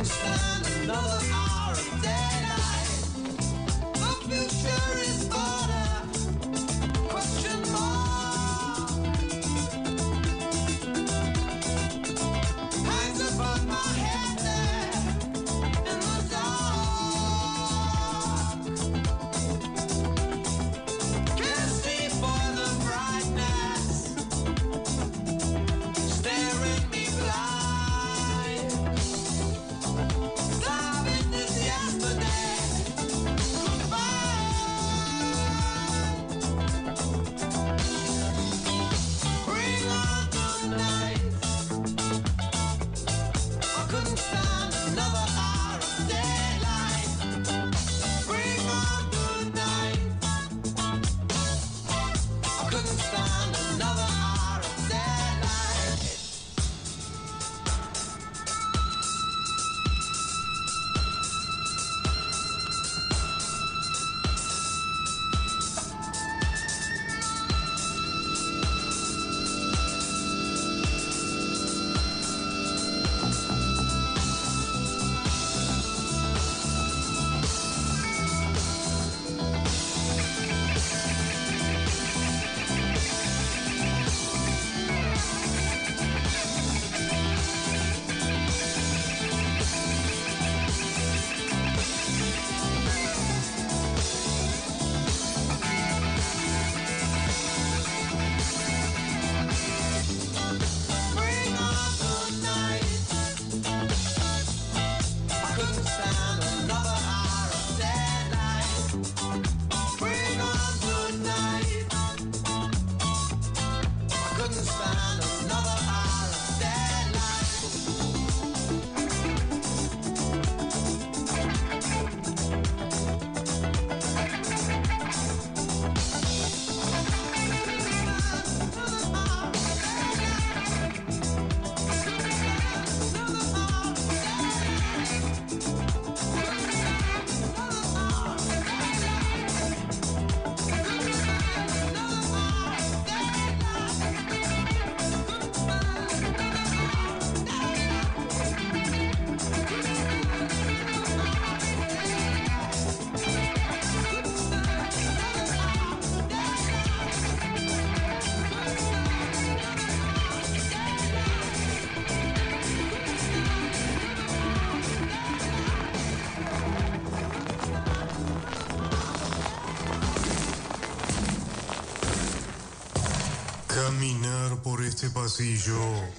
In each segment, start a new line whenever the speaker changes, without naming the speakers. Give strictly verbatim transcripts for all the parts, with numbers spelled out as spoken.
Caminar por este pasillo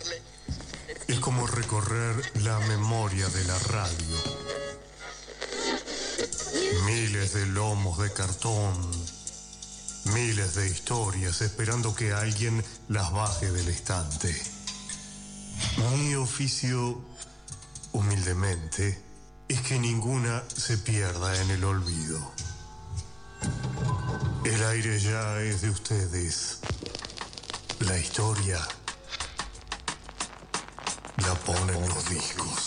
es como recorrer la memoria de la radio. Miles de lomos de cartón, miles de historias esperando que alguien las baje del estante. Mi oficio, humildemente, es que ninguna se pierda en el olvido. El aire ya es de ustedes. La historia la ponen los discos.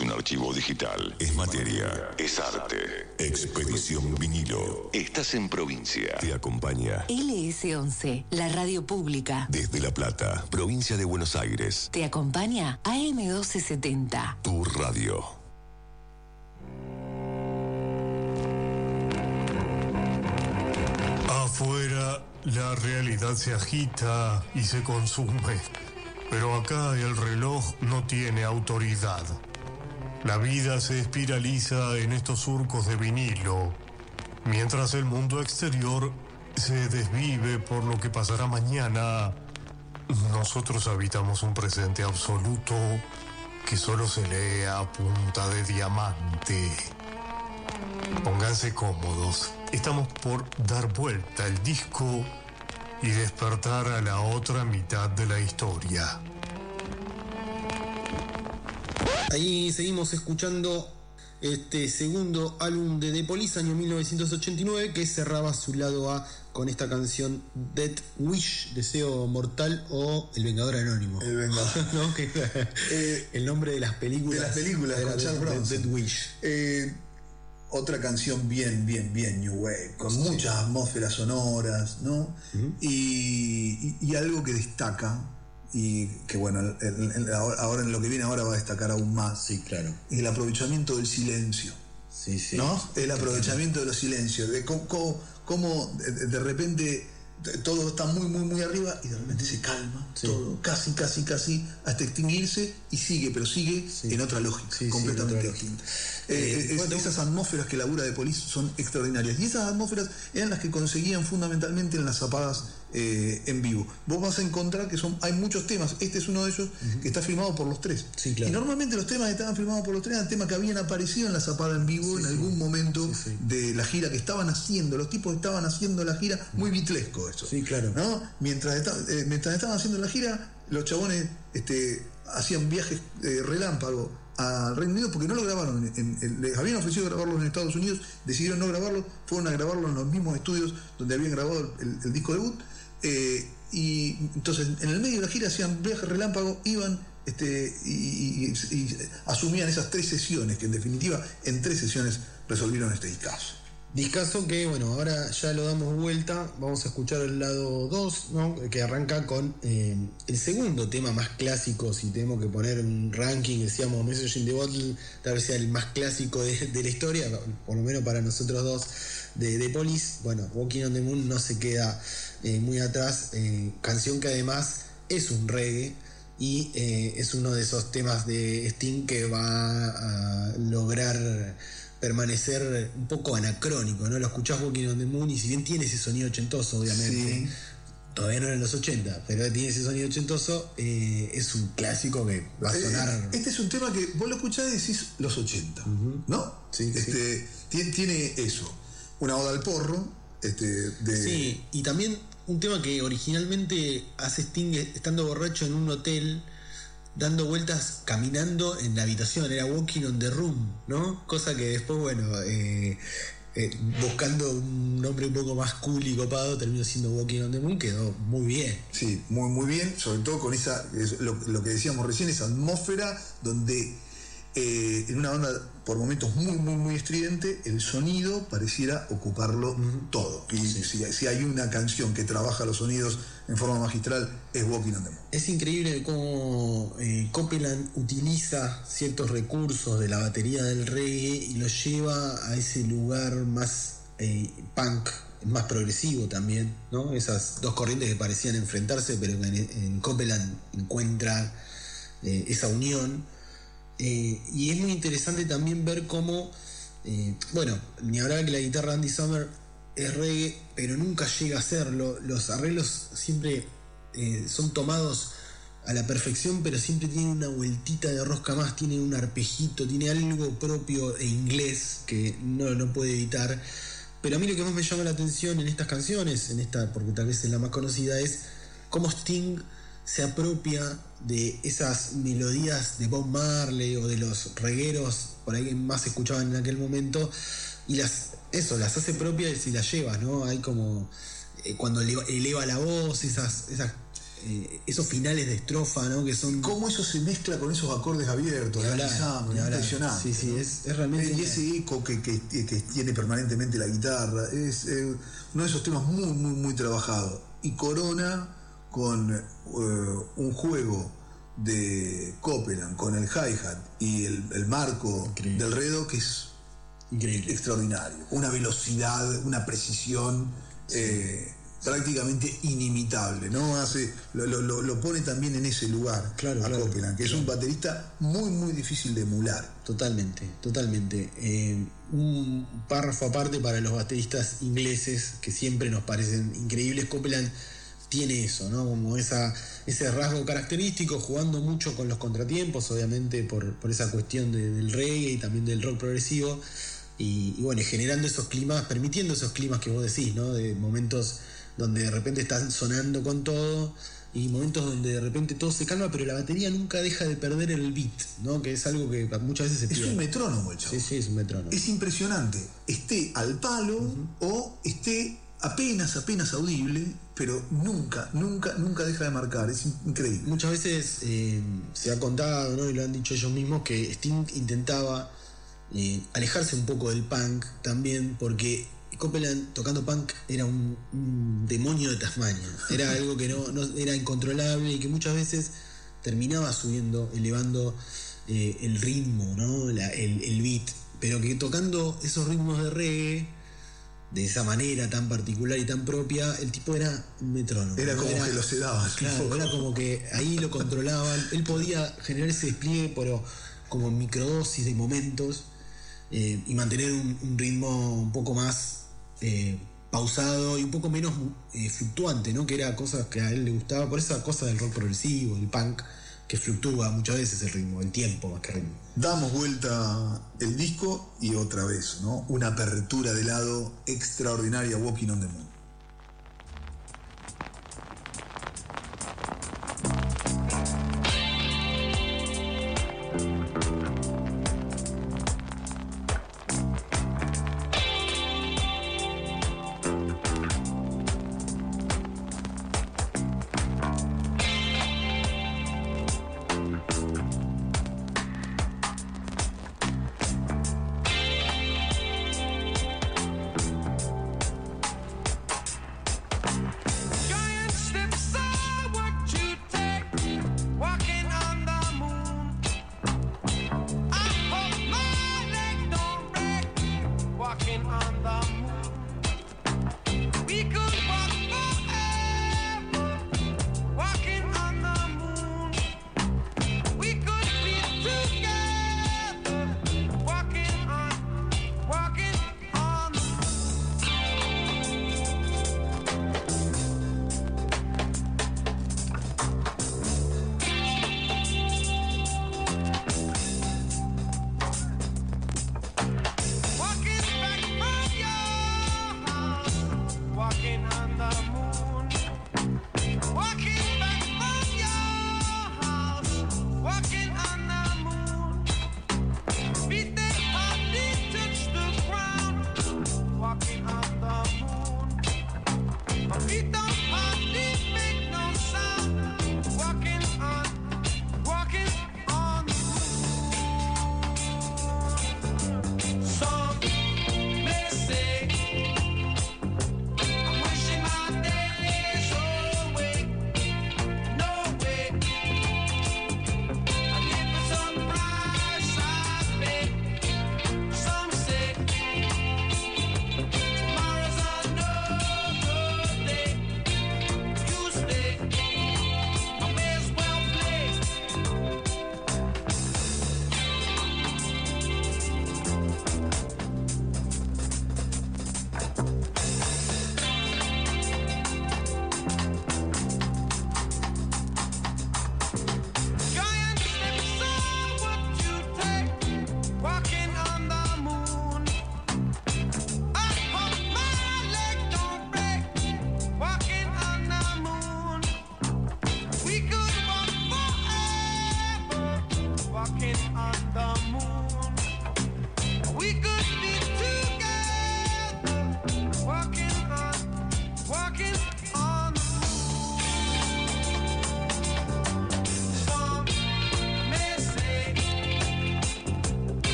es un archivo digital, es materia, es arte. Expedición Vinilo. Estás en provincia. Te acompaña
L S once, la radio pública.
Desde La Plata, provincia de Buenos Aires.
Te acompaña A M doce setenta.
Tu radio.
Afuera, la realidad se agita y se consume. Pero acá el reloj no tiene autoridad. La vida se espiraliza en estos surcos de vinilo, mientras el mundo exterior se desvive por lo que pasará mañana. Nosotros habitamos un presente absoluto que solo se lee a punta de diamante. Pónganse cómodos. Estamos por dar vuelta el disco y despertar a la otra mitad de la historia.
Ahí seguimos escuchando este segundo álbum de The Police, año mil novecientos ochenta y nueve, que cerraba su lado A con esta canción Death Wish, Deseo Mortal, o El Vengador Anónimo.
El Vengador.
¿No? Que, eh, el nombre de las películas.
De las películas,
era
con Charles Bronson.
Death Wish.
Eh, otra canción bien, bien, bien New Wave, con sí. muchas atmósferas sonoras, ¿no? Uh-huh. y, y, y algo que destaca, y que bueno, el, el, el, ahora en lo que viene ahora va a destacar aún más.
Sí, claro.
El aprovechamiento del silencio.
Sí, sí.
¿No? El aprovechamiento de los silencios, de cómo, cómo, cómo de, de repente todo está muy, muy, muy arriba y de repente se calma, sí. todo, casi, casi, casi, hasta extinguirse y sigue, pero sigue sí. en otra lógica, sí, completamente sí, distinta. Eh, eh, es, bueno, esas atmósferas que labura The Police son extraordinarias y esas atmósferas eran las que conseguían fundamentalmente en las zapadas eh, en vivo. Vos vas a encontrar que son hay muchos temas, este es uno de ellos uh-huh. que está firmado por los tres.
Sí, claro.
Y normalmente los temas que estaban firmados por los tres eran temas que habían aparecido en la zapada en vivo sí, en algún sí. momento sí, sí. de la gira que estaban haciendo, los tipos estaban haciendo la gira, muy bitlesco eso.
Sí, claro.
¿No? Mientras, está, eh, mientras estaban haciendo la gira, los chabones este, hacían viajes eh, relámpago al Reino Unido porque no lo grabaron. En, en, les habían ofrecido grabarlo en Estados Unidos, decidieron no grabarlo, fueron a grabarlo en los mismos estudios donde habían grabado el, el disco debut. Eh, y entonces en el medio de la gira hacían viajes relámpago, iban este, y, y, y, y asumían esas tres sesiones, que en definitiva en tres sesiones resolvieron este discazo.
Discazo que, bueno, ahora ya lo damos vuelta. Vamos a escuchar el lado dos, ¿no? Que arranca con eh, el segundo tema más clásico. Si tenemos que poner un ranking, decíamos Message in the Bottle, tal vez sea el más clásico de, de la historia, por lo menos para nosotros dos, de The Police. Bueno, Walking on the Moon no se queda eh, muy atrás. Eh, canción que además es un reggae y eh, es uno de esos temas de Sting que va a lograr permanecer un poco anacrónico, ¿no? Lo escuchás Walking on the Moon y si bien tiene ese sonido ochentoso, obviamente, sí. todavía no eran los ochenta, pero tiene ese sonido ochentoso, eh, es un clásico que va a sonar.
Eh, este es un tema que vos lo escuchás y decís los ochenta, uh-huh. ¿no?
Sí,
este,
sí.
Tiene, tiene eso, una oda al porro, este, de...
Sí, y también un tema que originalmente hace Sting estando borracho en un hotel, dando vueltas, caminando en la habitación, era Walking on the Room, ¿no? Cosa que después, bueno, eh, eh, buscando un nombre un poco más cool y copado, terminó siendo Walking on the Moon, quedó muy bien.
Sí, muy, muy bien, sobre todo con esa, lo, lo que decíamos recién, esa atmósfera donde eh, en una banda por momentos muy, muy, muy estridente, el sonido pareciera ocuparlo uh-huh. todo. Y sí. si, si hay una canción que trabaja los sonidos en forma magistral, es Walking on the Moon.
Es increíble cómo eh, Copeland utiliza ciertos recursos de la batería del reggae y los lleva a ese lugar más eh, punk, más progresivo también, ¿no? Esas dos corrientes que parecían enfrentarse, pero en, en Copeland encuentra eh, esa unión. Eh, y es muy interesante también ver cómo, eh, bueno, ni hablar que la guitarra de Andy Summer es reggae, pero nunca llega a serlo. Los arreglos siempre eh, son tomados a la perfección, pero siempre tiene una vueltita de rosca más, tiene un arpejito, tiene algo propio e inglés que no lo puede evitar. Pero a mí lo que más me llama la atención en estas canciones, en esta, porque tal vez es la más conocida, es cómo Sting se apropia de esas melodías de Bob Marley o de los regueros por ahí que más se escuchaban en aquel momento y las eso las hace propias y las lleva, ¿no? Hay como eh, cuando eleva, eleva la voz, esas esas eh, esos finales de estrofa, ¿no? Que son...
Cómo eso se mezcla con esos acordes abiertos, analizando, impresionante.
Sí, sí, ¿no? es, es realmente...
Y ese eco que, que, que tiene permanentemente la guitarra, es eh, uno de esos temas muy, muy, muy trabajados. Y corona con eh, un juego de Copeland, con el hi-hat y el, el marco Increíble. del Redo, que es Increíble. extraordinario. Una velocidad, una precisión... Sí. Eh, prácticamente inimitable, ¿no? Hace, lo, lo, lo pone también en ese lugar,
claro,
a
claro,
Copeland, que
claro.
es un baterista muy, muy difícil de emular.
Totalmente, totalmente. Eh, un párrafo aparte para los bateristas ingleses, que siempre nos parecen increíbles. Copeland tiene eso, ¿no? Como esa, ese rasgo característico, jugando mucho con los contratiempos, obviamente por, por esa cuestión de, del reggae y también del rock progresivo, y, y bueno, generando esos climas, permitiendo esos climas que vos decís, ¿no? De momentos donde de repente están sonando con todo y momentos donde de repente todo se calma, pero la batería nunca deja de perder el beat, ¿no? Que es algo que muchas veces se pierde.
Es un metrónomo el chavo.
Sí, sí, es un metrónomo.
Es impresionante. Esté al palo uh-huh. o esté apenas, apenas audible, pero nunca, nunca, nunca deja de marcar. Es increíble.
Muchas veces eh, se ha contado, ¿no? Y lo han dicho ellos mismos, que Sting intentaba eh, alejarse un poco del punk también, porque Copeland tocando punk era un, un demonio de Tasmania, era algo que no, no era incontrolable y que muchas veces terminaba subiendo, elevando eh, el ritmo, ¿no? La, el, el beat, pero que tocando esos ritmos de reggae de esa manera tan particular y tan propia, el tipo era un metrónomo.
Era como era, que lo sedaba.
Claro, era como que ahí lo controlaban, él podía generar ese despliegue, pero como microdosis de momentos eh, y mantener un, un ritmo un poco más Eh, pausado y un poco menos eh, fluctuante, ¿no? Que era cosas que a él le gustaba, por esa cosa del rock progresivo, del punk, que fluctúa muchas veces el ritmo, el tiempo más que ritmo.
Damos vuelta el disco y otra vez, ¿no? Una apertura de lado extraordinaria, Walking on the Moon.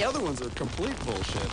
The other ones are complete bullshit.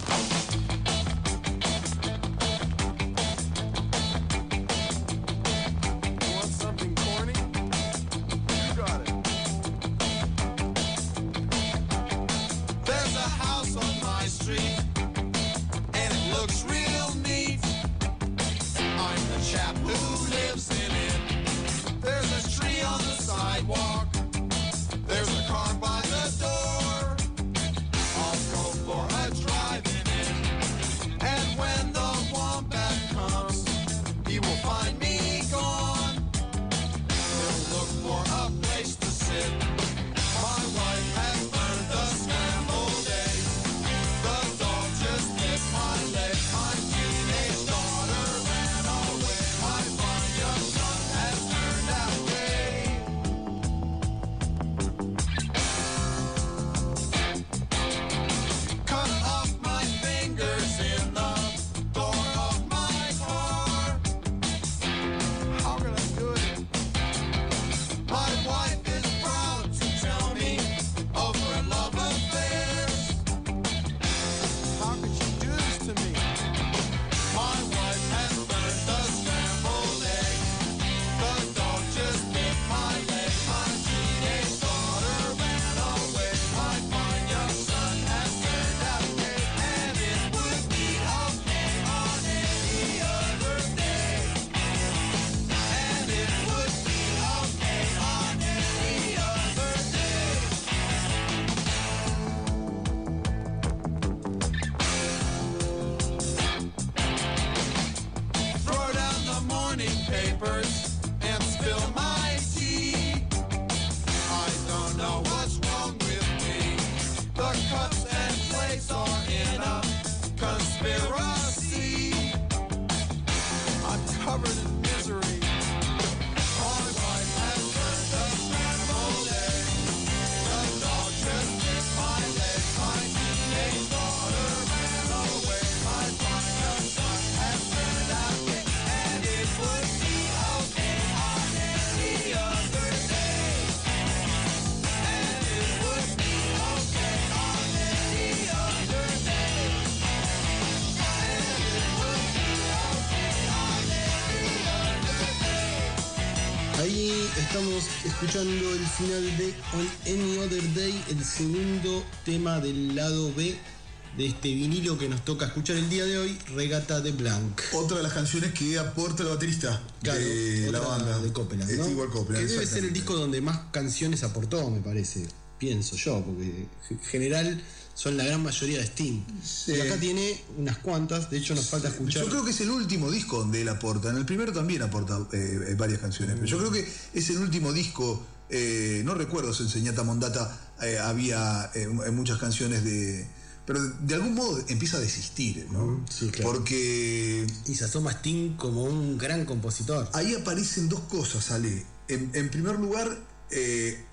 Estamos escuchando el final de On Any Other Day, el segundo tema del lado B de este vinilo que nos toca escuchar el día de hoy, Regata de Blanc.
Otra de las canciones que aporta el baterista
claro,
de la banda
de Copeland, ¿no?
Stewart Copeland,
que debe ser el disco donde más canciones aportó, me parece, pienso yo, porque en general son la gran mayoría de Sting. Sí. Y acá tiene unas cuantas, de hecho nos falta escuchar.
Yo creo que es el último disco donde él aporta. En el primero también aporta eh, varias canciones, mm. pero yo creo que es el último disco. Eh, no recuerdo si en Señata Mondata eh, había eh, muchas canciones de. Pero de algún modo empieza a desistir, ¿no?
Mm, sí, claro.
Porque.
Y se asoma Sting como un gran compositor.
Ahí aparecen dos cosas, Ale. En, en primer lugar, eh,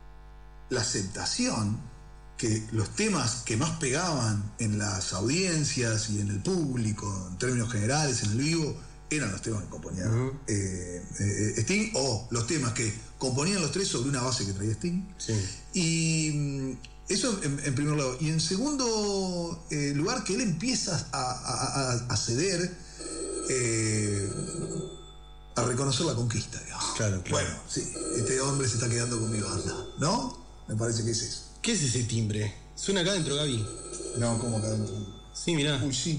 la aceptación que los temas que más pegaban en las audiencias y en el público, en términos generales, en el vivo, eran los temas que componía uh-huh. eh, eh, Sting, o los temas que componían los tres sobre una base que traía Sting.
Sí.
Y eso en, en primer lugar. Y en segundo eh, lugar, que él empieza a, a, a ceder, eh, a reconocer la conquista, digamos.
Claro, claro.
Bueno, sí, este hombre se está quedando con mi banda, ¿no? Me parece que es eso.
¿Qué es ese timbre? Suena acá adentro, Gaby.
No, ¿cómo acá adentro?
Sí, mirá.
Uy, sí.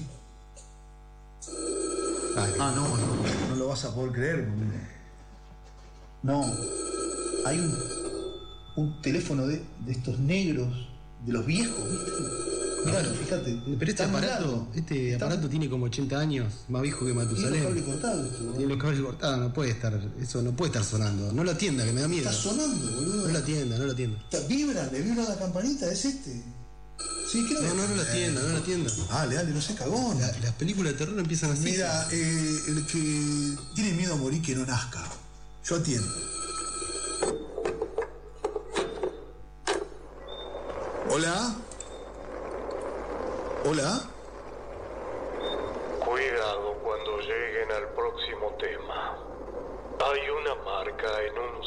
Ay,
ah, no, no, no lo vas a poder creer. No. Hay un, un teléfono de, de estos negros, de los viejos, ¿viste? Mirá, fíjate.
Pero este aparato, este está... aparato tiene como ochenta años, más viejo que Matusalén.
Tiene los cables cortados. Esto,
tiene los cables cortados, no puede estar, eso no puede estar sonando. No lo atienda, que me da miedo.
Está sonando, boludo.
No lo atienda, no lo atienda.
Vibra, le vibra la campanita, es este. Sí, creo
no,
que...
no, no lo atienda, no lo atienda.
Dale, dale, no sé, cagón.
La, las películas de terror empiezan así.
Mira, eh, el que tiene miedo a morir que no nazca. Yo atiendo. Hola. Hola.
Cuidado cuando lleguen al próximo tema. Hay una marca en un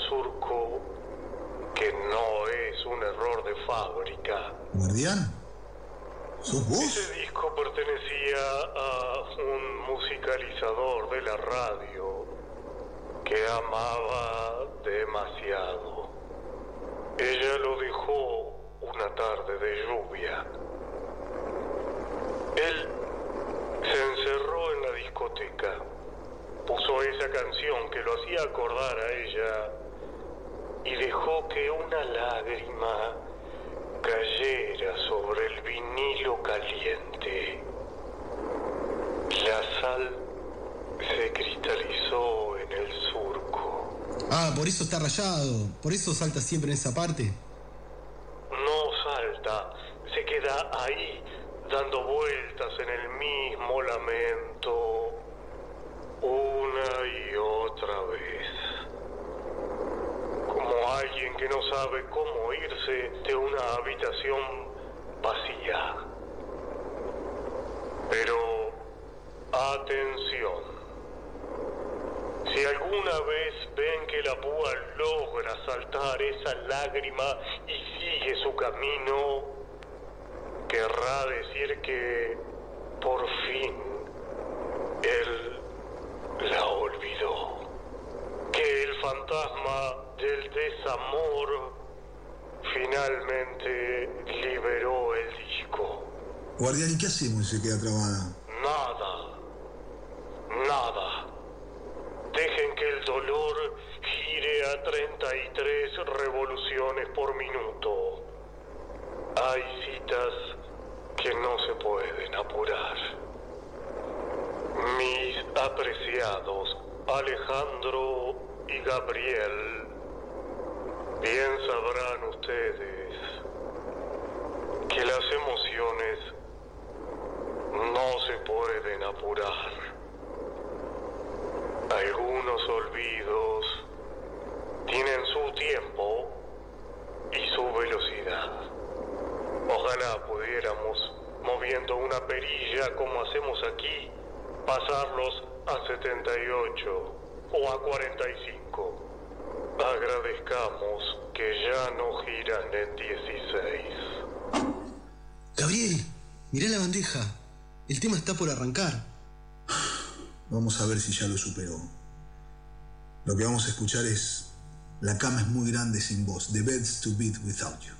surco que no es un error de fábrica.
¿Guardián? ¿Sos vos?
Ese disco pertenecía a un musicalizador de la radio que amaba demasiado. Ella lo dejó una tarde de lluvia. Él se encerró en la discoteca, puso esa canción que lo hacía acordar a ella y dejó que una lágrima cayera sobre el vinilo caliente. La sal se cristalizó en el surco.
Ah, por eso está rayado, por eso salta siempre en esa parte.
No salta, se queda ahí, dando vueltas en el mismo lamento, una y otra vez. Como alguien que no sabe cómo irse de una habitación vacía. Pero, atención. Si alguna vez ven que la púa logra saltar esa lágrima y sigue su camino, querrá decir que, por fin, él la olvidó. Que el fantasma del desamor finalmente liberó el disco.
Guardián, ¿y qué hacemos si se queda trabada?
Nada. Nada. Dejen que el dolor gire a treinta y tres revoluciones por minuto. Hay citas que no se pueden apurar. Mis apreciados Alejandro y Gabriel, bien sabrán ustedes que las emociones no se pueden apurar. Algunos olvidos tienen su tiempo y su velocidad. Ojalá pudiéramos, moviendo una perilla como hacemos aquí, pasarlos a setenta y ocho o a cuarenta y cinco. Agradezcamos que ya no giran en dieciséis.
Gabriel, mirá la bandeja. El tema está por arrancar.
Vamos a ver si ya lo superó. Lo que vamos a escuchar es La cama es muy grande sin vos, The Bed's Too Big Without You.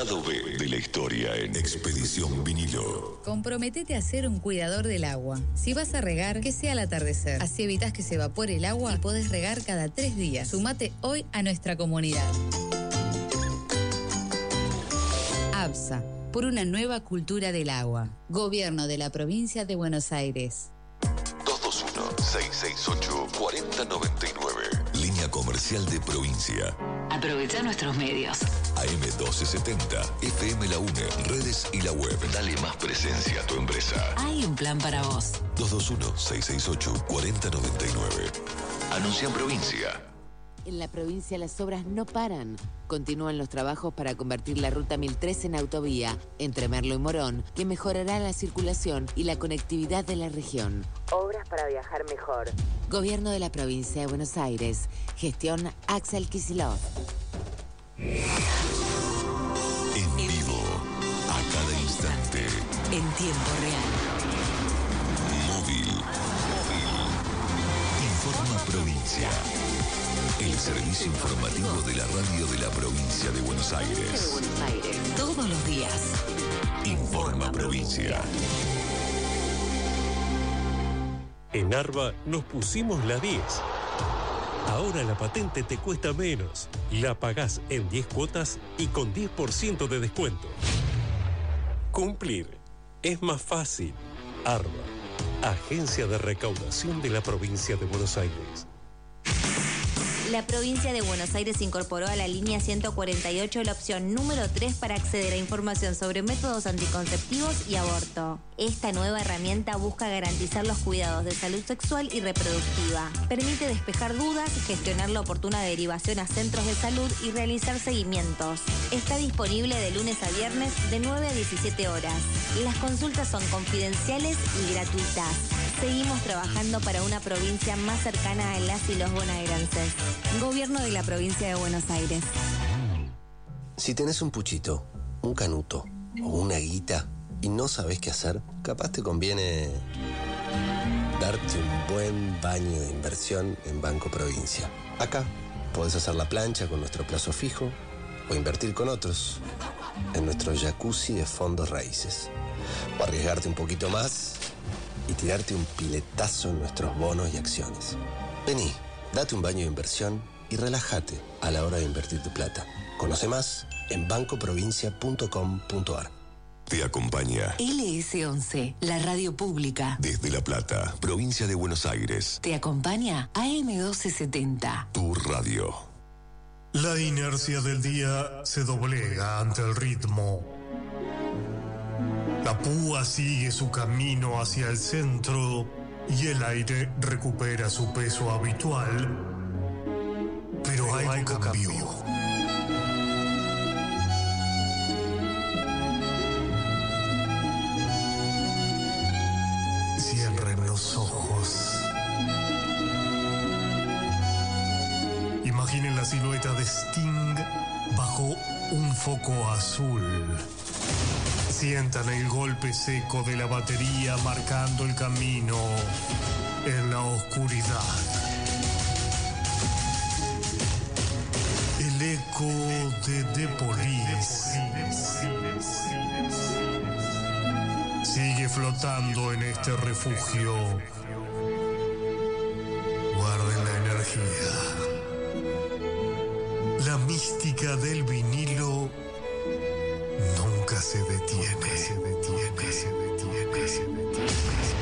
lado B de la historia en Expedición Vinilo.
Comprometete a ser un cuidador del agua. Si vas a regar, que sea al atardecer. Así evitas que se evapore el agua y podés regar cada tres días. Sumate hoy a nuestra comunidad. ABSA, por una nueva cultura del agua. Gobierno de la Provincia de Buenos Aires.
dos dos uno, seis seis ocho, cuatro cero nueve nueve. Línea comercial de provincia.
Aprovecha nuestros medios.
A M doce setenta, F M La UNE, redes y la web. Dale más presencia a tu empresa.
Hay un plan para vos.
dos dos uno, seis seis ocho, cuatro cero nueve nueve. Anuncia en provincia.
En la provincia las obras no paran. Continúan los trabajos para convertir la Ruta mil tres en autovía entre Merlo y Morón, que mejorará la circulación y la conectividad de la región. Obras para viajar mejor. Gobierno de la Provincia de Buenos Aires. Gestión Axel Kicillof.
En vivo, a cada instante.
En tiempo real.
Móvil. Móvil. Informa Provincia. El servicio informativo de la radio de la Provincia de Buenos Aires.
Todos los días.
Informa Provincia.
En Arba nos pusimos la diez. Ahora la patente te cuesta menos. La pagás en diez cuotas y con diez por ciento de descuento. Cumplir es más fácil. Arba, Agencia de Recaudación de la Provincia de Buenos Aires.
La provincia de Buenos Aires incorporó a la línea ciento cuarenta y ocho la opción número tres para acceder a información sobre métodos anticonceptivos y aborto. Esta nueva herramienta busca garantizar los cuidados de salud sexual y reproductiva. Permite despejar dudas, gestionar la oportuna derivación a centros de salud y realizar seguimientos. Está disponible de lunes a viernes de nueve a diecisiete horas. Las consultas son confidenciales y gratuitas. Seguimos trabajando para una provincia más cercana a las y los bonaerenses. Gobierno de la Provincia de Buenos Aires.
Si tenés un puchito, un canuto o una guita y no sabés qué hacer, capaz te conviene darte un buen baño de inversión en Banco Provincia. Acá podés hacer la plancha con nuestro plazo fijo o invertir con otros en nuestro jacuzzi de fondos raíces. O arriesgarte un poquito más y tirarte un piletazo en nuestros bonos y acciones. Vení, date un baño de inversión y relájate a la hora de invertir tu plata. Conoce más en banco provincia punto com punto a r.
Te acompaña
L S once, la radio pública.
desde La Plata, Provincia de Buenos Aires.
Te acompaña A M doce setenta.
Tu radio.
La inercia del día se doblega ante el ritmo. La púa sigue su camino hacia el centro y el aire recupera su peso habitual, pero algo cambió. Cierren los ojos. Imaginen la silueta de Sting bajo un foco azul. Sientan el golpe seco de la batería marcando el camino en la oscuridad. El eco de The Police sigue flotando en este refugio. Guarden la energía. La mística del vinilo nunca se detiene, se detiene, se detiene, se detiene.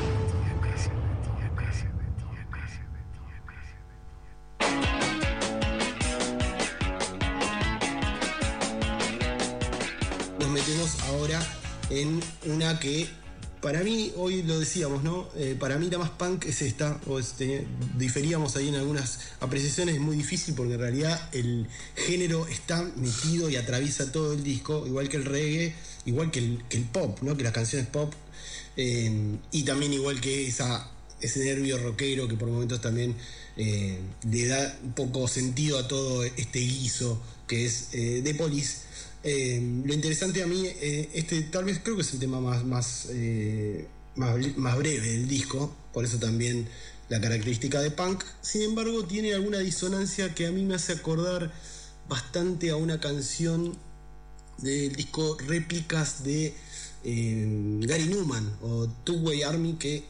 Nos metemos ahora en una que para mí, hoy lo decíamos, ¿no? Eh, para mí la más punk es esta, o este, diferíamos ahí en algunas apreciaciones, es muy difícil porque en realidad el género está metido y atraviesa todo el disco, igual que el reggae, igual que el, que el pop, ¿no? Que las canciones pop, eh, y también igual que esa, ese nervio rockero que por momentos también eh, le da un poco sentido a todo este guiso que es eh, The Police. Eh, lo interesante a mí, eh, este tal vez creo que es el tema más, más, eh, más, más breve del disco, por eso también la característica de punk. Sin embargo, tiene alguna disonancia que a mí me hace acordar bastante a una canción del disco Réplicas de eh, Gary Numan o Two Way Army, que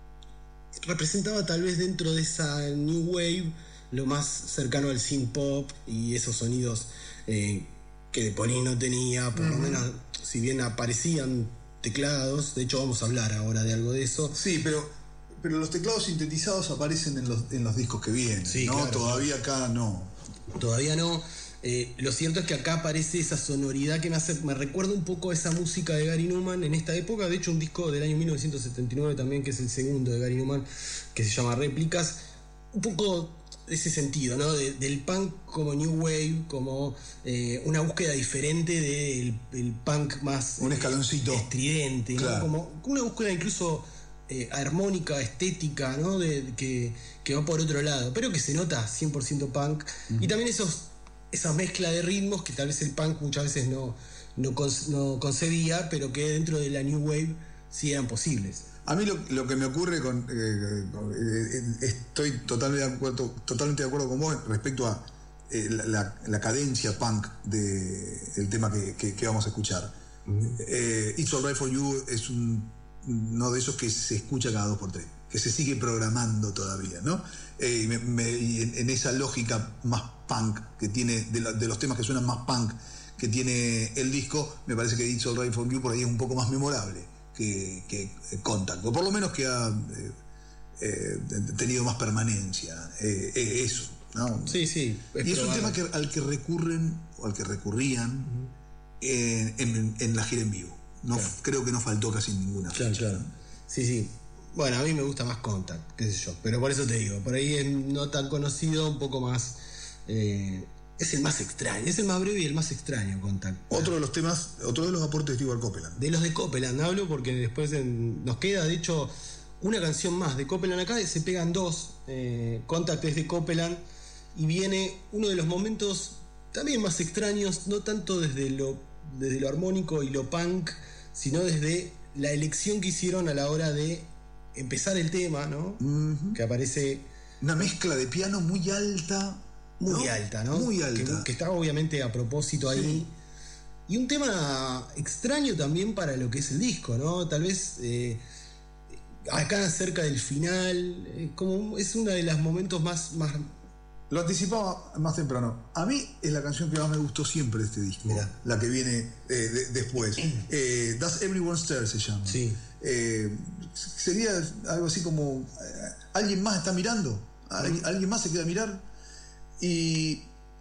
representaba tal vez dentro de esa New Wave lo más cercano al synth pop y esos sonidos eh, que Pauline no tenía, por uh-huh. lo menos, si bien aparecían teclados, de hecho vamos a hablar ahora de algo de eso.
Sí, pero, pero los teclados sintetizados aparecen en los, en los discos que vienen, sí, ¿no? Claro, todavía acá no.
Todavía no. Eh, lo cierto es que acá aparece esa sonoridad que me hace, me recuerda un poco a esa música de Gary Numan en esta época. De hecho, un disco del año mil novecientos setenta y nueve también, que es el segundo de Gary Numan, que se llama Réplicas. Un poco ese sentido, ¿no? De, del punk como New Wave, como eh, una búsqueda diferente del el punk más
un escaloncito
eh, estridente, claro. ¿no? Como una búsqueda incluso eh, armónica, estética, ¿no? De, de que, que va por otro lado, pero que se nota cien por ciento punk. Mm. Y también esos esa mezcla de ritmos que tal vez el punk muchas veces no, no, no concebía, pero que dentro de la New Wave sí eran posibles.
A mí lo, lo que me ocurre con, eh, con eh, estoy totalmente de acuerdo, totalmente de acuerdo con vos respecto a eh, la, la cadencia punk de, del tema que, que, que vamos a escuchar. Uh-huh. eh, It's Alright For You es un, uno de esos que se escucha cada dos por tres, que se sigue programando todavía, ¿no? Eh, y me, me, y en, en esa lógica más punk que tiene, de, la, de los temas que suenan más punk que tiene el disco, me parece que It's Alright For You por ahí es un poco más memorable que, que Contact, o por lo menos que ha eh, eh, tenido más permanencia, eh, eh, eso, ¿no?
Sí, sí.
Es y es probable. Un tema que, al que recurren, o al que recurrían uh-huh. en, en, en la gira en vivo. No, claro. Creo que no faltó casi ninguna
claro, fecha. Claro. Sí, sí. Bueno, a mí me gusta más Contact, qué sé yo, pero por eso te digo, por ahí es no tan conocido, un poco más... Eh, es el más extraño, es el más breve y el más extraño, Contact.
Otro de los temas, otro de los aportes de Stewart Copeland.
De los de Copeland hablo porque después en, nos queda, de hecho, una canción más de Copeland acá, se pegan dos. Eh, Contact es de Copeland y viene uno de los momentos también más extraños, no tanto desde lo, desde lo armónico y lo punk, sino desde la elección que hicieron a la hora de empezar el tema, ¿no? Uh-huh. Que aparece
una mezcla de piano muy alta.
Muy ¿no? alta, ¿no?
Muy alta.
Que, que está obviamente a propósito ahí. Sí. Y un tema extraño también para lo que es el disco, ¿no? Tal vez eh, acá cerca del final, eh, como es uno de los momentos más, más...
Lo anticipaba más temprano. A mí es la canción que más me gustó siempre de este disco. Mirá. La que viene eh, de, después. eh, Does Everyone Stare se llama.
Sí.
Eh, sería algo así como eh, ¿alguien más está mirando? ¿Alguien, ¿Alguien más se queda a mirar? Y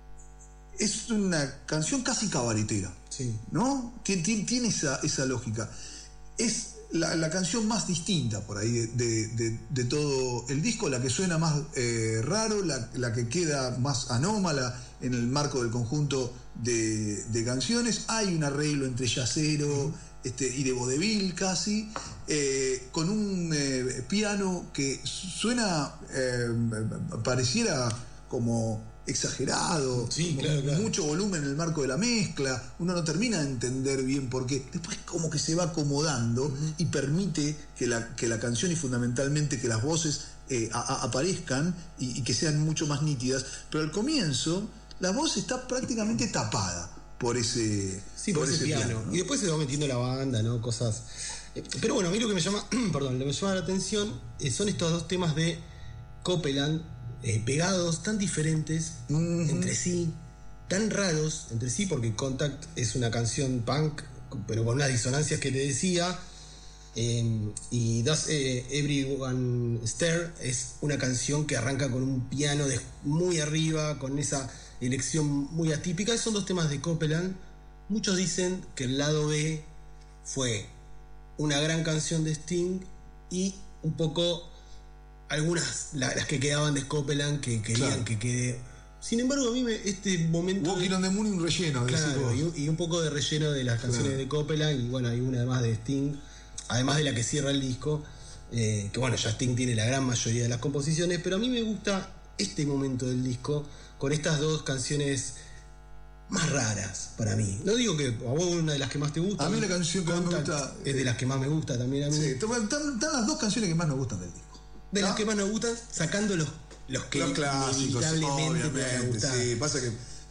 es una canción casi cabaretera,
sí.
¿no? Tien, tien, tiene esa, esa lógica. Es la, la canción más distinta por ahí de, de, de, de todo el disco, la que suena más eh, raro, la, la que queda más anómala en el marco del conjunto de, de canciones. Hay un arreglo entre jazzero uh-huh. este, y de vodevil casi, eh, con un eh, piano que suena, eh, pareciera como exagerado,
sí, claro, claro.
mucho volumen en el marco de la mezcla, uno no termina de entender bien por qué, después como que se va acomodando uh-huh. y permite que la, que la canción y fundamentalmente que las voces eh, a, a, aparezcan y, y que sean mucho más nítidas, pero al comienzo la voz está prácticamente tapada por ese,
sí, por, por ese, ese piano, piano ¿no? Y después se va metiendo la banda, ¿no? Cosas, pero bueno, a mí lo que me llama perdón, lo que me llama la atención eh, son estos dos temas de Copeland, Eh, pegados, tan diferentes uh-huh. entre sí, tan raros entre sí, porque Contact es una canción punk, pero con unas disonancias que te decía, eh, y Does eh, Everyone Stare es una canción que arranca con un piano de muy arriba, con esa elección muy atípica. Son dos temas de Copeland. Muchos dicen que el lado B fue una gran canción de Sting y un poco algunas, la, las que quedaban de Copeland que querían claro. que quede. Sin embargo, a mí me, este momento.
Walking de, on the Moon y un relleno,
claro, y, y un poco de relleno de las canciones claro. de Copeland, y bueno, hay una además de Sting, además de la que cierra el disco, eh, que bueno, ya Sting tiene la gran mayoría de las composiciones, pero a mí me gusta este momento del disco con estas dos canciones más raras para mí. No digo que a vos una de las que más te gusta.
A mí la canción que más me gusta
es de las que más me gusta también a mí.
Sí, están, están las dos canciones que más nos gustan del disco.
De las que más nos gustan, sacando los, los que
los clásicos,
inevitablemente
obviamente,
te van a gustar.
Sí, pasa que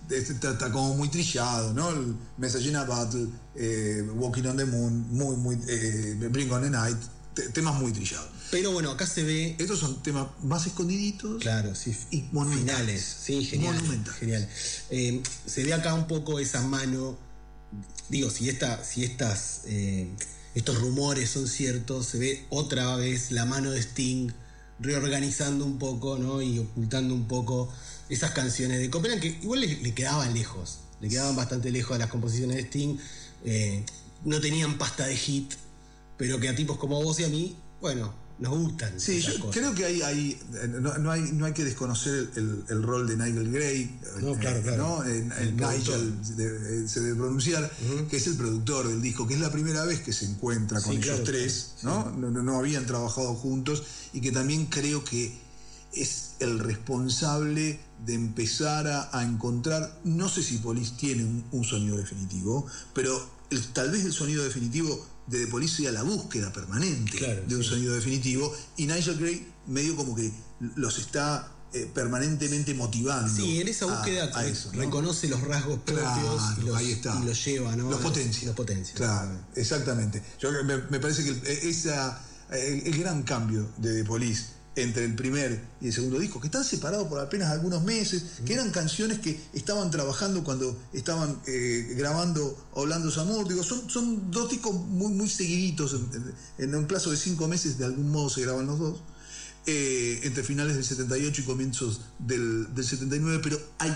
está, está como muy trillado, ¿no? El Message in a Battle, eh, Walking on the Moon, muy, muy, eh, Bring on the Night, te, temas muy trillados.
Pero bueno, acá se ve...
Estos son temas más escondiditos.
Claro, sí.
Y monumentales.
Finales, sí, genial.
Monumentales.
Genial. Eh, se ve acá un poco esa mano, digo, si, esta, si estas, eh, estos rumores son ciertos, se ve otra vez la mano de Sting reorganizando un poco, ¿no? Y ocultando un poco esas canciones de Copeland que igual le, le quedaban lejos, le quedaban bastante lejos a las composiciones de Sting, eh, no tenían pasta de hit, pero que a tipos como vos y a mí, bueno, nos gustan.
Sí, yo cosas. creo que hay, hay no, no hay no hay que desconocer el, el, el rol de Nigel Gray,
no, claro, claro.
¿no? El, el, el Nigel de, se debe pronunciar, uh-huh. que es el productor del disco, que es la primera vez que se encuentra con sí, ellos claro, tres, claro. ¿no? Sí. ¿no? No habían trabajado juntos y que también creo que es el responsable de empezar a, a encontrar, no sé si Police tiene un, un sonido definitivo, pero el, tal vez el sonido definitivo de The Police sea la búsqueda permanente claro, de un sí. sonido definitivo, y Nigel Gray medio como que los está eh, permanentemente motivando.
Sí, en esa búsqueda a, a eso, ¿no? Reconoce los rasgos propios claro, y, los,
ahí está.
y los lleva, ¿no?
Los potencia.
Los potencia.
Claro, exactamente. Yo, me, me parece que el, esa, el, el gran cambio de The Police entre el primer y el segundo disco, que están separados por apenas algunos meses, mm. que eran canciones que estaban trabajando cuando estaban eh, grabando Orlando Samur, digo, son, son dos discos muy, muy seguiditos, en, en un plazo de cinco meses de algún modo se graban los dos, eh, entre finales del setenta y ocho y comienzos del, del setenta y nueve, pero hay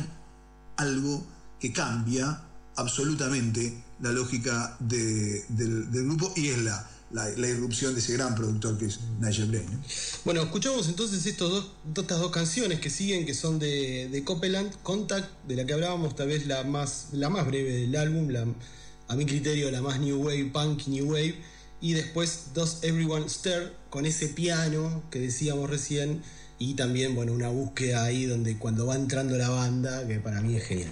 algo que cambia absolutamente la lógica de, del, del grupo, y es la La, la irrupción de ese gran productor que es Nigel Gray, ¿no?
Bueno, escuchamos entonces estos dos, estas dos canciones que siguen, que son de, de Copeland, Contact, de la que hablábamos, tal vez la más, la más breve del álbum, la, a mi criterio la más New Wave, Punk New Wave, y después Does Everyone Stare, con ese piano que decíamos recién, y también, bueno, una búsqueda ahí donde cuando va entrando la banda, que para mí es genial.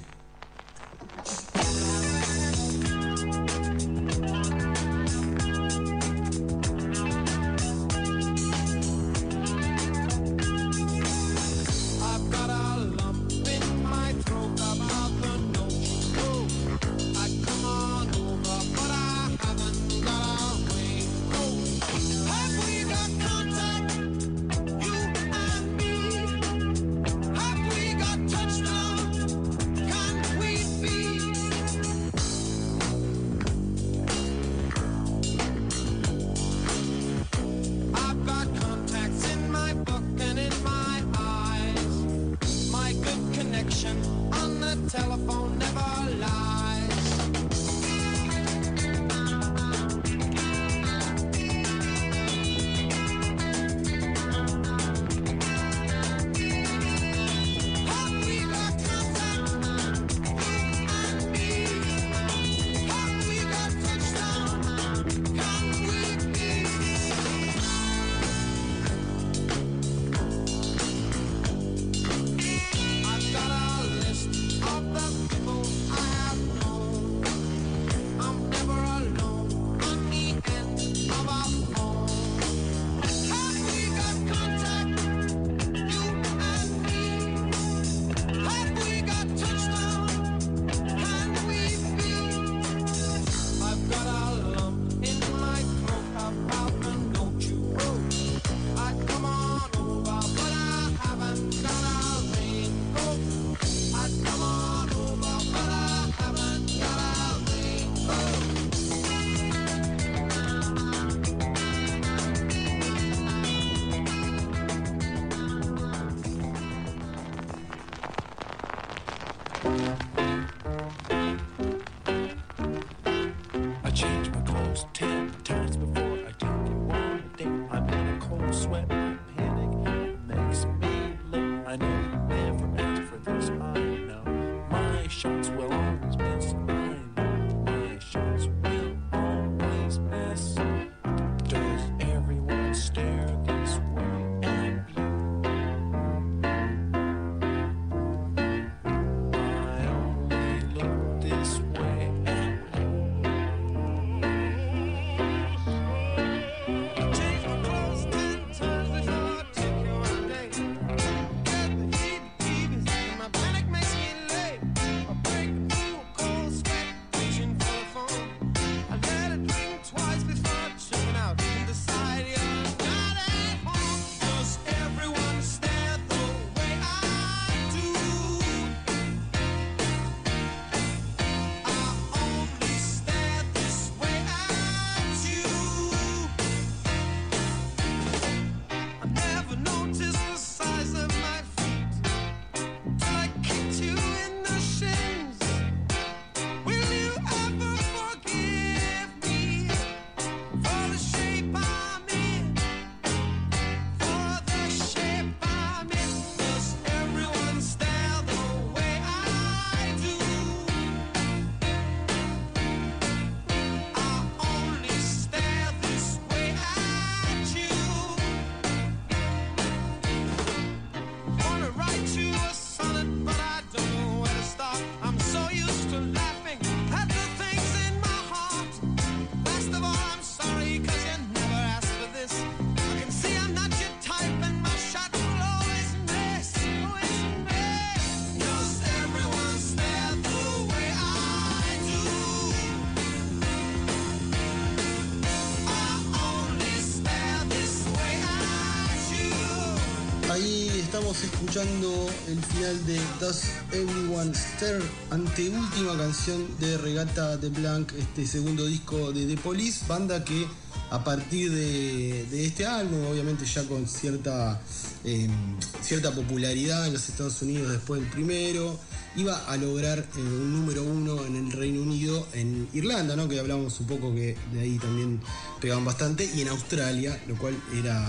Estamos escuchando el final de Does Everyone Stare, anteúltima canción de Regata de Blanc, este segundo disco de The Police, banda que a partir de, de este álbum, obviamente ya con cierta, eh, cierta popularidad en los Estados Unidos después del primero, iba a lograr eh, un número uno en el Reino Unido, en Irlanda, ¿no? Que hablamos un poco que de ahí también pegaban bastante, y en Australia, lo cual era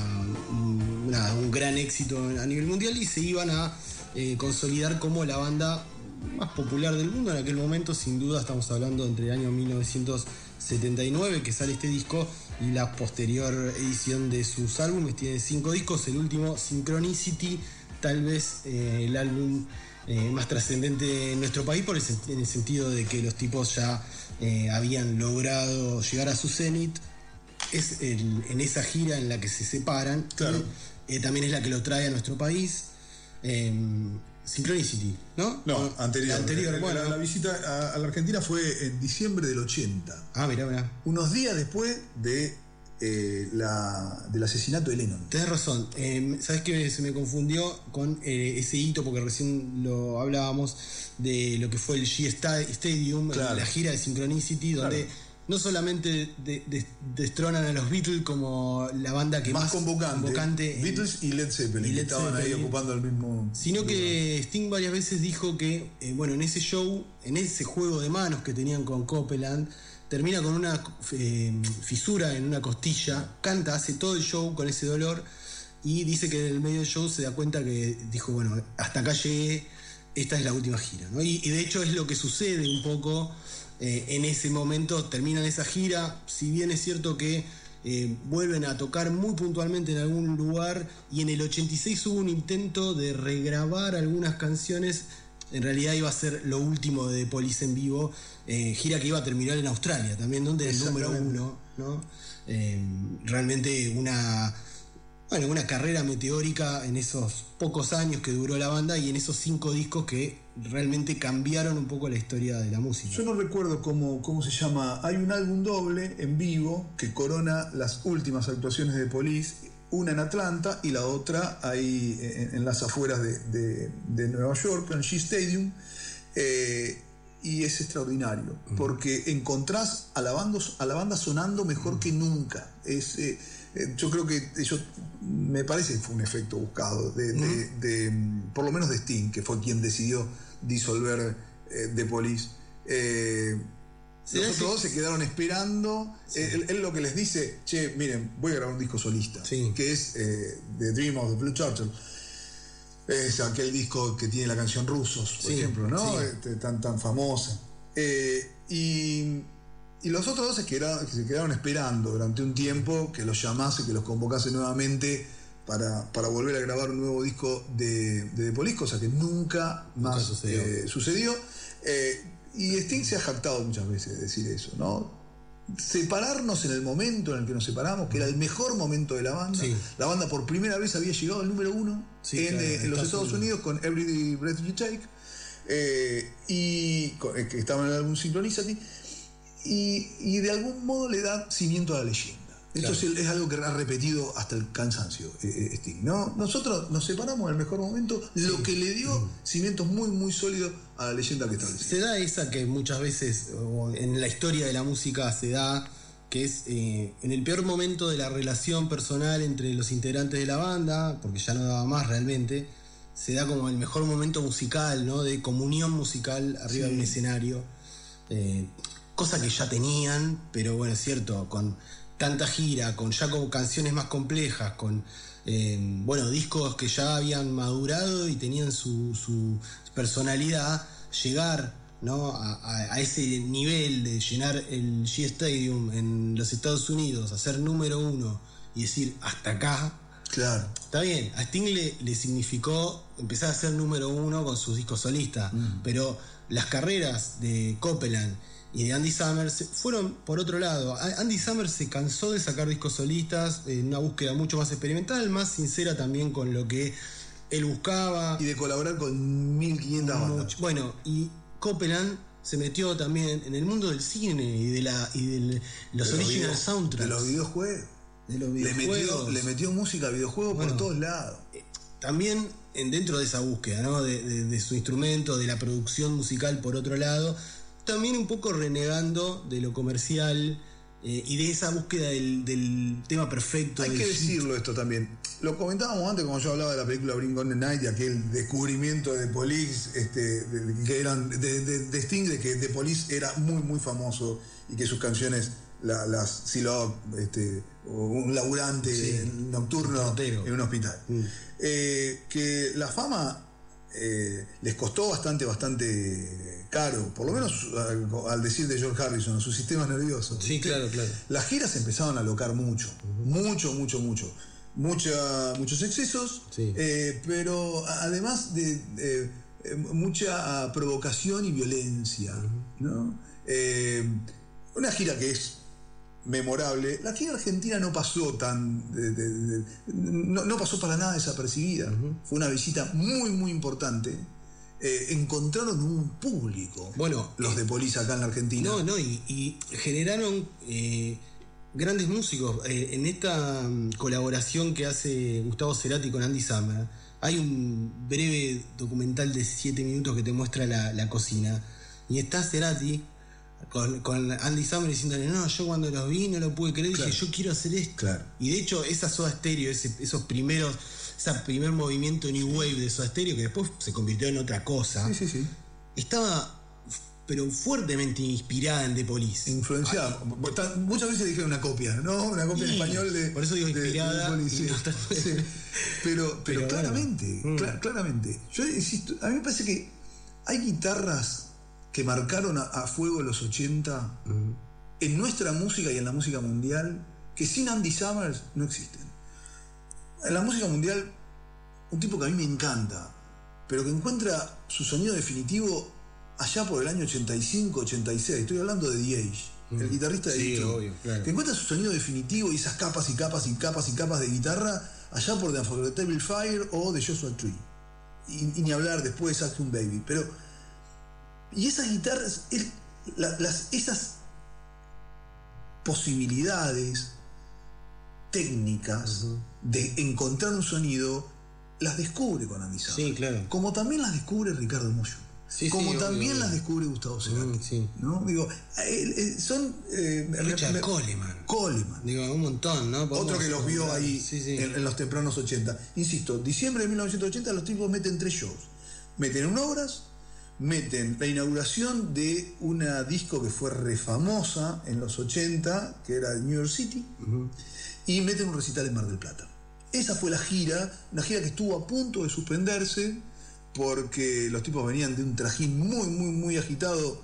un, nada, un gran éxito a nivel mundial, y se iban a eh, consolidar como la banda más popular del mundo en aquel momento. Sin duda estamos hablando entre el año mil novecientos setenta y nueve que sale este disco y la posterior edición de sus álbumes. Tiene cinco discos, el último Synchronicity, tal vez eh, el álbum eh, más trascendente en nuestro país, por el, en el sentido de que los tipos ya eh, habían logrado llegar a su cenit. Es el, en esa gira en la que se separan, claro. eh, también es la que lo trae a nuestro país. eh, Synchronicity, ¿no?
No, anterior.
La anterior
la,
bueno.
la, la visita a, a la Argentina fue en diciembre del ochenta.
Ah, mirá, mirá.
Unos días después de, eh, la, del asesinato de Lennon.
Tenés razón. Eh, ¿Sabés qué? Se me confundió con eh, ese hito, porque recién lo hablábamos de lo que fue el Shea Stadium, claro. La gira de Synchronicity, donde claro. no solamente de, de, destronan a los Beatles como la banda que más, más
convocante,
convocante
Beatles y Led Zeppelin, y Led que estaban Zeppelin. Ahí ocupando el mismo
sino
lugar.
Que Sting varias veces dijo que eh, bueno, en ese show, en ese juego de manos que tenían con Copeland, termina con una eh, fisura en una costilla, canta, hace todo el show con ese dolor, y dice que en el medio del show se da cuenta que dijo, bueno, hasta acá llegué, esta es la última gira, ¿no? y, y de hecho es lo que sucede un poco. Eh, en ese momento terminan esa gira, si bien es cierto que eh, vuelven a tocar muy puntualmente en algún lugar, y en el ochenta y seis hubo un intento de regrabar algunas canciones. En realidad iba a ser lo último de The Police en vivo, eh, gira que iba a terminar en Australia también, donde era el número uno, ¿no? Eh, realmente una bueno, una carrera meteórica en esos pocos años que duró la banda, y en esos cinco discos que realmente cambiaron un poco la historia de la música.
Yo no recuerdo cómo, cómo se llama. Hay un álbum doble en vivo que corona las últimas actuaciones de Police, una en Atlanta y la otra ahí en, en las afueras de, de, de Nueva York, en el Shea Stadium, eh, y es extraordinario, mm. porque encontrás a la banda, a la banda sonando mejor mm. que nunca. Es... Eh, Yo creo que eso me parece que fue un efecto buscado, de, de, uh-huh. de, de, por lo menos de Sting, que fue quien decidió disolver eh, The Police. Eh, los otros dos se quedaron esperando. Sí. Él, él lo que les dice, che, miren, voy a grabar un disco solista, sí. que es eh, The Dream of the Blue Turtle. Es aquel disco que tiene la canción Rusos, por sí. ejemplo, ¿no? Sí. Este, tan, tan famosa. Eh, y... Y los otros dos se quedaron, se quedaron esperando durante un tiempo que los llamase, que los convocase nuevamente para, para volver a grabar un nuevo disco de, de The Police, cosa que nunca más nunca sucedió. Eh, sucedió. Eh, y Sting se ha jactado muchas veces de decir eso, ¿no? Separarnos en el momento en el que nos separamos, que era el mejor momento de la banda. Sí. La banda por primera vez había llegado al número uno sí, en, claro, en, en los Estados Unidos, Unidos con Every Breath You Take, eh, y con, eh, que estaba en el álbum Synchronicity. Y, y de algún modo le da cimiento a la leyenda. Esto claro. es, es algo que ha repetido hasta el cansancio eh, Sting, ¿no? Nosotros nos separamos en el mejor momento, sí. lo que le dio mm. cimientos muy muy sólidos a la leyenda que estableció.
Se da esa que muchas veces en la historia de la música se da, que es eh, en el peor momento de la relación personal entre los integrantes de la banda, porque ya no daba más realmente, se da como el mejor momento musical, ¿no? De comunión musical arriba sí. de un escenario. Eh, cosa que ya tenían, pero bueno, es cierto, con tanta gira, con ya con canciones más complejas, con eh, bueno, discos que ya habían madurado y tenían su, su personalidad, llegar, ¿no? a, a, a ese nivel de llenar el Shea Stadium en los Estados Unidos, hacer número uno y decir hasta acá.
Claro.
Está bien, a Sting le, le significó empezar a ser número uno con sus discos solistas, mm. pero las carreras de Copeland y de Andy Summers fueron por otro lado. Andy Summers se cansó de sacar discos solistas en una búsqueda mucho más experimental, más sincera también con lo que él buscaba.
Y de colaborar con mil quinientas bandas.
Bueno, y Copeland se metió también en el mundo del cine y de, la, y de los de original
los
soundtracks.
De los videojuegos.
De los videojuegos.
Le metió, le metió música a videojuegos bueno, por todos lados.
también en, dentro de esa búsqueda, ¿no? de, de, de su instrumento, de la producción musical por otro lado, también un poco renegando de lo comercial eh, y de esa búsqueda del, del tema perfecto.
Hay que decirlo esto también. Lo comentábamos antes cuando yo hablaba de la película Bring On The Night, de aquel descubrimiento de The Police, este, de, de, que eran de, de, de Sting, de que The Police era muy muy famoso y que sus canciones, la, las Silo, este, un laburante sí, nocturno en un hospital. Mm. Eh, que la fama eh, les costó bastante, bastante caro, por lo menos al, al decir de George Harrison, a sus sistemas nerviosos.
Sí, claro, claro.
Las giras empezaron a alocar mucho, uh-huh. mucho, mucho, mucho. Mucha, muchos excesos, sí. eh, pero además de, de, de mucha provocación y violencia, uh-huh. ¿no? Eh, una gira que es memorable. La gira argentina no pasó tan de, de, de, no, no pasó para nada desapercibida. Uh-huh. Fue una visita muy muy importante. Eh, encontraron un público, bueno, los eh, de Police acá en la Argentina.
No, no, y, y generaron eh, grandes músicos. Eh, en esta um, colaboración que hace Gustavo Cerati con Andy Summer, hay un breve documental de siete minutos que te muestra la, la cocina. Y está Cerati Con, con Andy Summer diciéndole, no, yo cuando los vi no lo pude creer, claro. Dije, yo quiero hacer esto. Claro. Y de hecho, esa Soda Stereo, ese, esos primeros, ese primer movimiento New Wave de Soda Stereo, que después se convirtió en otra cosa,
sí, sí, sí.
estaba, pero fuertemente inspirada en The Police.
Influenciada. Ay. Muchas veces dije una copia, ¿no? Una copia sí, en español de.
Por eso digo inspirada.
De, de Police, sí. No sí. Pero, pero, pero claramente, bueno. cl- claramente. Yo insisto, a mí me parece que hay guitarras que marcaron a, a fuego los ochenta uh-huh. en nuestra música y en la música mundial, que sin Andy Summers no existen. En la música mundial, un tipo que a mí me encanta, pero que encuentra su sonido definitivo allá por el año ochenta y cinco, ochenta y seis. Estoy hablando de The Age, uh-huh. el guitarrista de
sí,
The
obvio, claro.
Que encuentra su sonido definitivo y esas capas y capas y capas y capas de guitarra allá por The Unforgettable Fire o The Joshua Tree. Y, y ni hablar después de Saxon Baby. Pero y esas guitarras, el, la, las, esas posibilidades técnicas uh-huh. de encontrar un sonido, las descubre con Andy Summer.
Sí, claro.
Como también las descubre Ricardo Mollo.
Sí,
como
sí,
también
obvio,
las
obvio.
descubre Gustavo Cerati.
Mm, sí.
¿No? Digo, eh, eh, son. Eh,
Richard
me,
Coleman.
Coleman.
Digo, un montón, ¿no? Podemos
Otro que los vio
hablar.
ahí
sí, sí.
En, en los tempranos ochenta. Insisto, diciembre de mil novecientos ochenta, los tipos meten tres shows. Meten un Obras, meten la inauguración de una disco que fue refamosa en los ochenta, que era New York City, uh-huh. y meten un recital en Mar del Plata. Esa fue la gira, una gira que estuvo a punto de suspenderse porque los tipos venían de un trajín muy, muy, muy agitado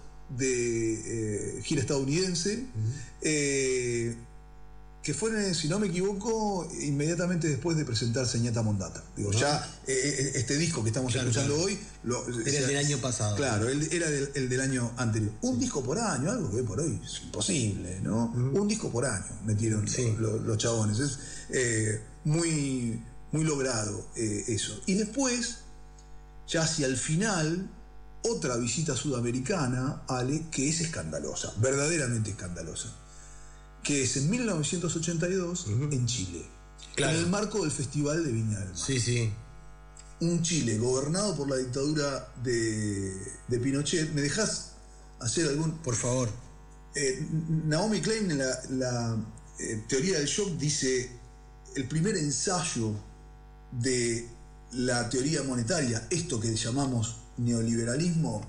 de eh, gira estadounidense, uh-huh. eh, que fue, si no me equivoco, inmediatamente después de presentarse Ñata Mondata. Digo, uh-huh. ya eh, este disco que estamos claro, escuchando claro. hoy lo,
era
o sea,
el del año pasado.
Claro, el, era del, el del año anterior. Un sí. disco por año, algo que hoy por hoy es imposible, ¿no? Uh-huh. Un disco por año metieron sí. los, los, los chabones. Es eh, muy, muy logrado eh, eso. Y después, ya hacia el final, otra visita sudamericana, Ale, que es escandalosa, verdaderamente escandalosa, que es en mil novecientos ochenta y dos uh-huh. en Chile, claro. en el marco del Festival de Viña del Mar.
Sí, sí.
Un Chile gobernado por la dictadura de, de Pinochet. ¿Me dejás hacer algún...?
Por favor.
Eh, Naomi Klein en la, la eh, teoría del shock dice: el primer ensayo de la teoría monetaria, esto que llamamos neoliberalismo,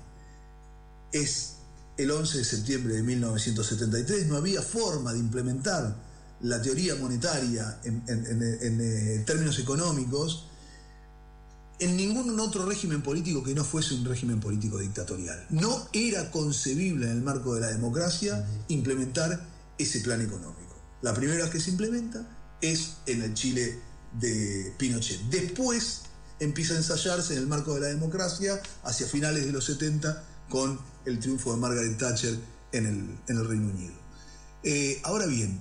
es el once de septiembre de mil novecientos setenta y tres. No había forma de implementar la teoría monetaria en, en, en, en, en términos económicos en ningún otro régimen político que no fuese un régimen político dictatorial. No era concebible en el marco de la democracia implementar ese plan económico. La primera vez que se implementa es en el Chile de Pinochet. Después empieza a ensayarse en el marco de la democracia hacia finales de los setenta con el triunfo de Margaret Thatcher en el, en el Reino Unido. Eh, ahora bien,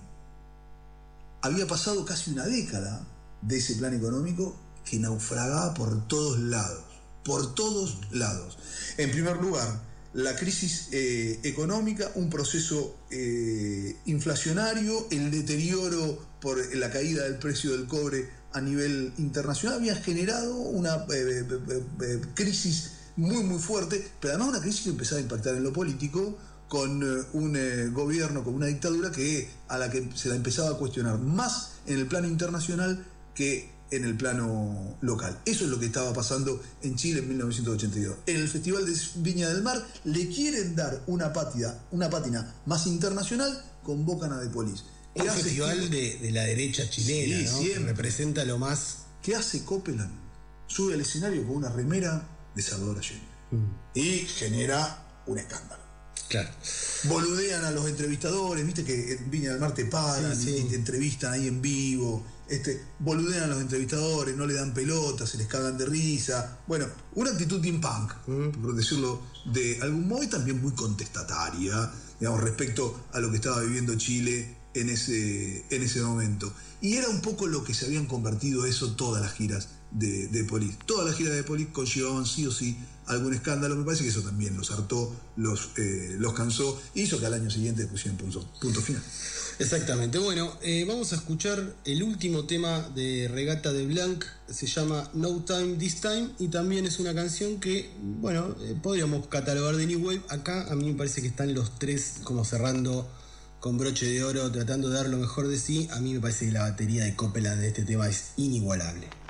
había pasado casi una década de ese plan económico que naufragaba por todos lados, por todos lados. En primer lugar, la crisis eh, económica, un proceso eh, inflacionario, el deterioro por la caída del precio del cobre a nivel internacional había generado una eh, eh, eh, crisis muy muy fuerte, pero además una crisis que empezaba a impactar en lo político, con eh, un eh, gobierno, con una dictadura que a la que se la empezaba a cuestionar más en el plano internacional que en el plano local. Eso es lo que estaba pasando en Chile en mil novecientos ochenta y dos. En el Festival de Viña del Mar le quieren dar una pátina, una pátina más internacional, convocan a The Police.
Un festival de, de la derecha chilena, sí, ¿no? Que representa lo más...
¿Qué hace Copeland? Sube al escenario con una remera de Salvador Allende mm. y genera un escándalo.
Claro.
Boludean a los entrevistadores, viste que en Viña del Mar te paran sí, sí. y te entrevistan ahí en vivo. Este, boludean a los entrevistadores, no le dan pelota, se les cagan de risa. Bueno, una actitud bien punk, mm. por decirlo de algún modo, y también muy contestataria, digamos, respecto a lo que estaba viviendo Chile en ese, en ese momento. Y era un poco lo que se habían convertido eso todas las giras de, de Police. Todas las giras de Police conllevaban sí o sí algún escándalo. Me parece que eso también los hartó, los, eh, los cansó, y hizo que al año siguiente pusieran punto, punto final.
Exactamente. Bueno, eh, vamos a escuchar el último tema de Regata de Blanc, se llama No Time This Time, y también es una canción que, bueno, eh, podríamos catalogar de New Wave. Acá a mí me parece que están los tres como cerrando con broche de oro, tratando de dar lo mejor de sí. A mí me parece que la batería de Copeland de este tema es inigualable.